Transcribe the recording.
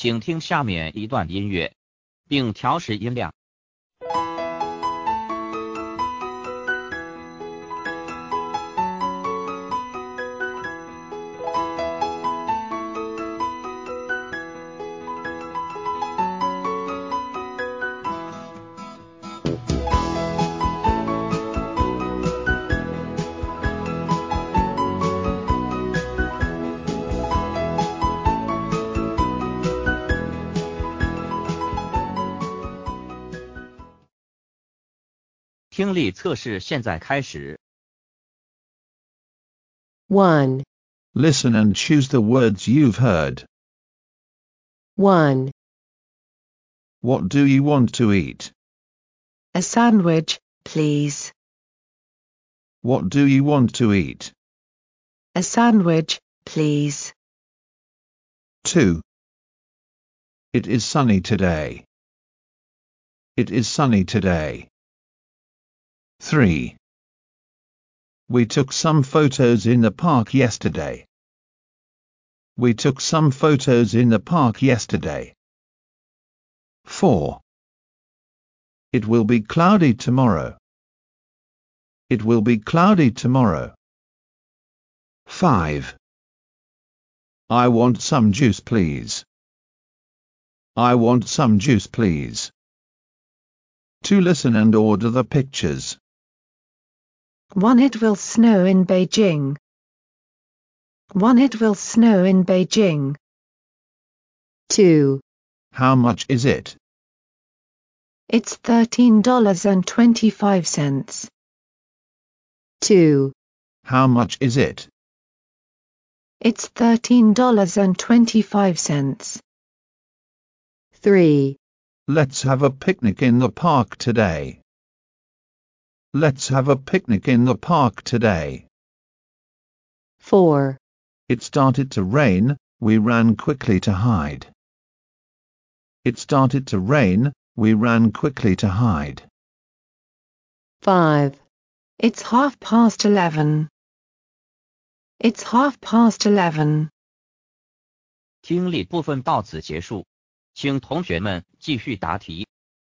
请听下面一段音乐，并调试音量。听力测试现在开始。 1. Listen and choose the words you've heard. 1. What do you want to eat? A sandwich, please. What do you want to eat? A sandwich, please. 2. It is sunny today. It is sunny today. 3. We took some photos in the park yesterday. We took some photos in the park yesterday. 4. It will be cloudy tomorrow. It will be cloudy tomorrow. 5. I want some juice, please. I want some juice, please. To listen and order the pictures. 1. It will snow in Beijing. 1. It will snow in Beijing. 2. How much is it? It's $13.25. 2. How much is it? It's $13.25. 3. Let's have a picnic in the park today. Let's have a picnic in the park today. 4. It started to rain, we ran quickly to hide. It started to rain, we ran quickly to hide. 5. It's 11:30. It's 11:30. 听力部分到此结束，请同学们继续答题。